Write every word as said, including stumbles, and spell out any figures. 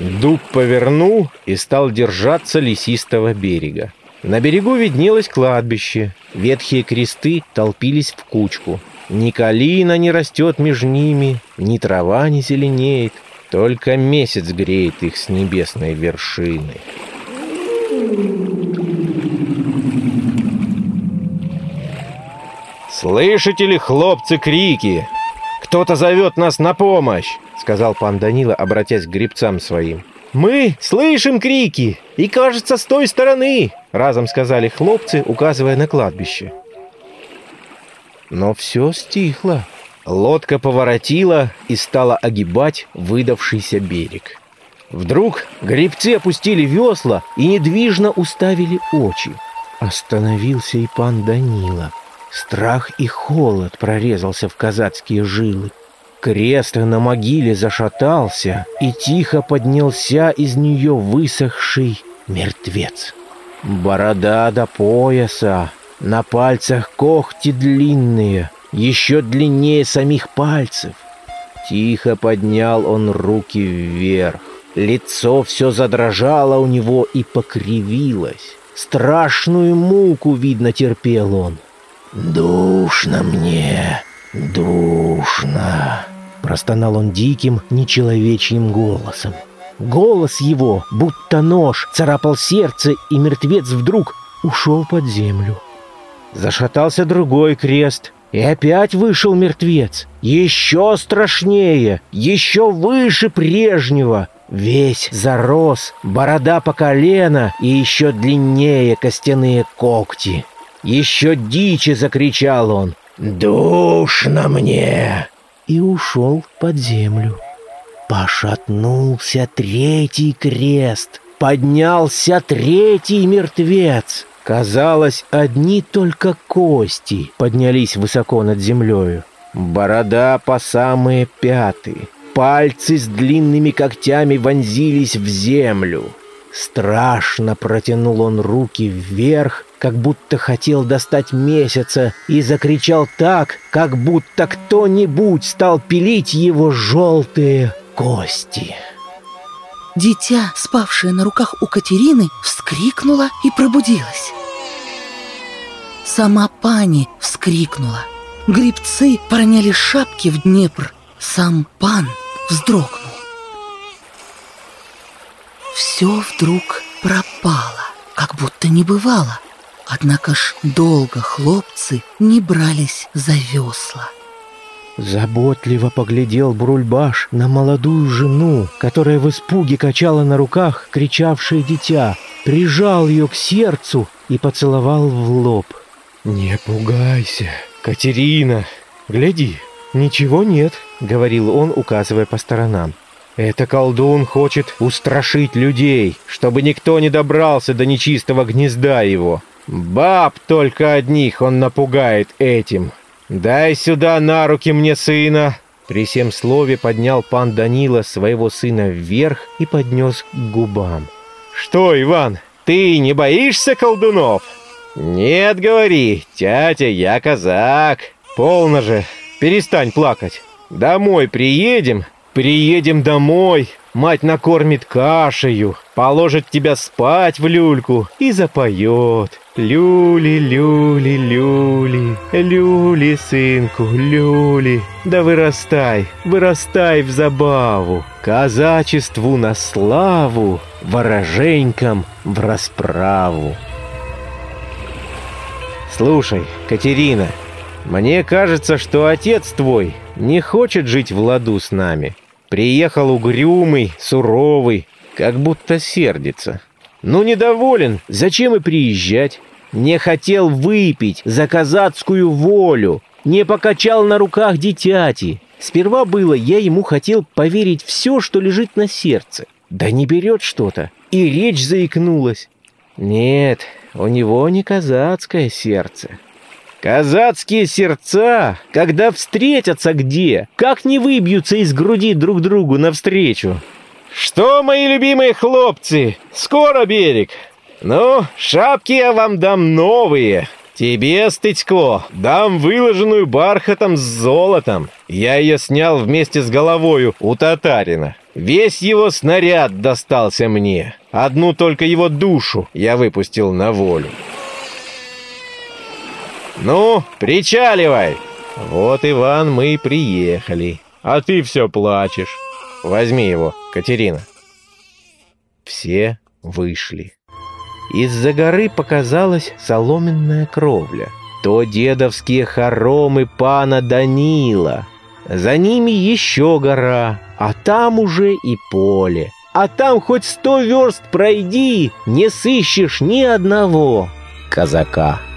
Дуб повернул и стал держаться лесистого берега. На берегу виднелось кладбище. Ветхие кресты толпились в кучку. Ни калина не растет между ними, ни трава не зеленеет. Только месяц греет их с небесной вершины. «Слышите ли, хлопцы, крики? Кто-то зовет нас на помощь!» — сказал пан Данила, обратясь к гребцам своим. «Мы слышим крики, и, кажется, с той стороны!» — разом сказали хлопцы, указывая на кладбище. Но все стихло. Лодка поворотила и стала огибать выдавшийся берег. Вдруг гребцы опустили весла и недвижно уставили очи. Остановился и пан Данила. Страх и холод прорезался в казацкие жилы. Крест на могиле зашатался, и тихо поднялся из нее высохший мертвец. Борода до пояса, на пальцах когти длинные, еще длиннее самих пальцев. Тихо поднял он руки вверх. Лицо все задрожало у него и покривилось. Страшную муку, видно, терпел он. «Душно мне, душно!» — простонал он диким, нечеловечьим голосом. Голос его, будто нож, царапал сердце, и мертвец вдруг ушел под землю. Зашатался другой крест, и опять вышел мертвец. Еще страшнее, еще выше прежнего. Весь зарос, борода по колено и еще длиннее костяные когти. Еще диче закричал он: «Душно мне!» и ушел под землю. Пошатнулся третий крест, поднялся третий мертвец. Казалось, одни только кости поднялись высоко над землею. Борода по самые пяты, пальцы с длинными когтями вонзились в землю. Страшно протянул он руки вверх, как будто хотел достать месяца, и закричал так, как будто кто-нибудь стал пилить его желтые кости. Дитя, спавшее на руках у Катерины, вскрикнула и пробудилась. Сама пани вскрикнула. Гребцы проняли шапки в Днепр. Сам пан вздрогнул. Все вдруг пропало, как будто не бывало. Однако ж долго хлопцы не брались за весла. Заботливо поглядел Брульбаш на молодую жену, которая в испуге качала на руках кричавшее дитя, прижал ее к сердцу и поцеловал в лоб. «Не пугайся, Катерина, гляди, ничего нет», — говорил он, указывая по сторонам. «Это колдун хочет устрашить людей, чтобы никто не добрался до нечистого гнезда его. Баб только одних он напугает этим. Дай сюда на руки мне сына!» При сем слове поднял пан Данила своего сына вверх и поднес к губам. «Что, Иван, ты не боишься колдунов?» «Нет, говори, тятя, я казак». «Полно же, перестань плакать. Домой приедем, приедем домой, мать накормит кашею, положит тебя спать в люльку и запоет. Люли, люли, люли, люли, сынку, люли. Да вырастай, вырастай в забаву, казачеству на славу, вороженькам в расправу». «Слушай, Катерина, мне кажется, что отец твой не хочет жить в ладу с нами. Приехал угрюмый, суровый, как будто сердится. Ну, недоволен, зачем и приезжать? Не хотел выпить за казацкую волю, не покачал на руках дитяти. Сперва было, я ему хотел поверить все, что лежит на сердце. Да не берет что-то, и речь заикнулась. Нет, у него не казацкое сердце. Казацкие сердца, когда встретятся где, как не выбьются из груди друг другу навстречу. Что, мои любимые хлопцы, скоро берег. Ну, шапки я вам дам новые. Тебе, Стыцко, дам выложенную бархатом с золотом. Я ее снял вместе с головою у татарина. Весь его снаряд достался мне. Одну только его душу я выпустил на волю. Ну, причаливай! Вот, Иван, мы и приехали. А ты все плачешь. Возьми его, Катерина. Все вышли. Из-за горы показалась соломенная кровля. То дедовские хоромы пана Данила. За ними еще гора, а там уже и поле. А там хоть сто верст пройди, не сыщешь ни одного казака.